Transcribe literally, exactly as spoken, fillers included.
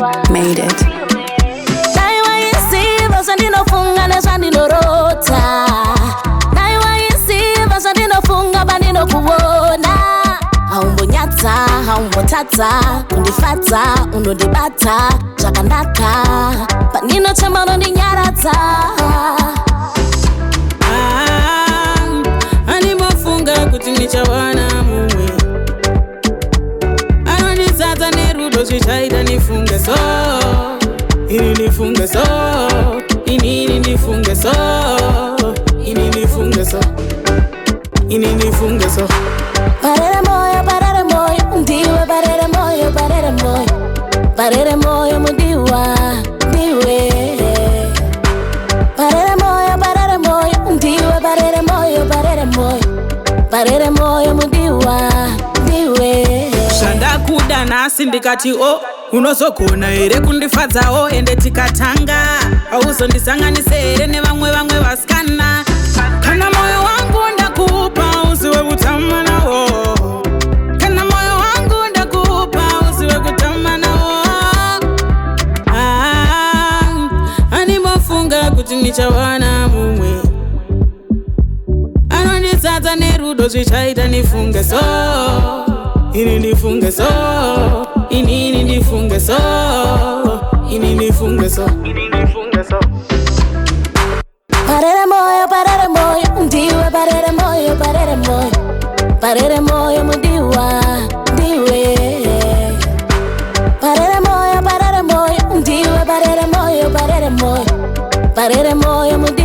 Made it. Naiwa yisi basa ndinofunga neswa ndinorota. Naiwa yisi basa ndinofunga bandino kuona. Haumbonyata, haumbotata, undifata, unodibata, chakanaka. Panino chemano ni nyarata. Ah, animofunga kutinicha wana mumwe. Anonizata nerudo chichaita nifunge so. Ini nifunge so. Ini nifunge so. Ini nifunge so. Ini nifunge so. Parere moyo, parere moyo, ndiwe parere moyo, parere moyo. Parere moyo mudiwa, ndiwe. Parere moyo, parere moyo, ndiwe parere moyo, parere moyo. Parere moyo mudiwa, ndiwe. Shanda kuda nasi ndikati o unozogona ere kundifadza o ende tikatanga auzondisanganise ere nevamwe vamwe vasikana kana moyo wangu ndakupa uziwe kutama nawo kana moyo wangu ndakupa uziwe kutama nawo ah, animofunga kuti nichawana mumwe anondizadza nerudo zvichaita nifunge so. Ini nifunge so, ini nifunge so, ini nifunge so, ini nifunge so. Parere moyo, parere moyo, ndiwe parere moyo, parere moyo. Parere moyo mudiwa, ndiwe. Parere moyo, parere moyo, ndiwe parere moyo, parere moyo. Parere moyo mudiwa.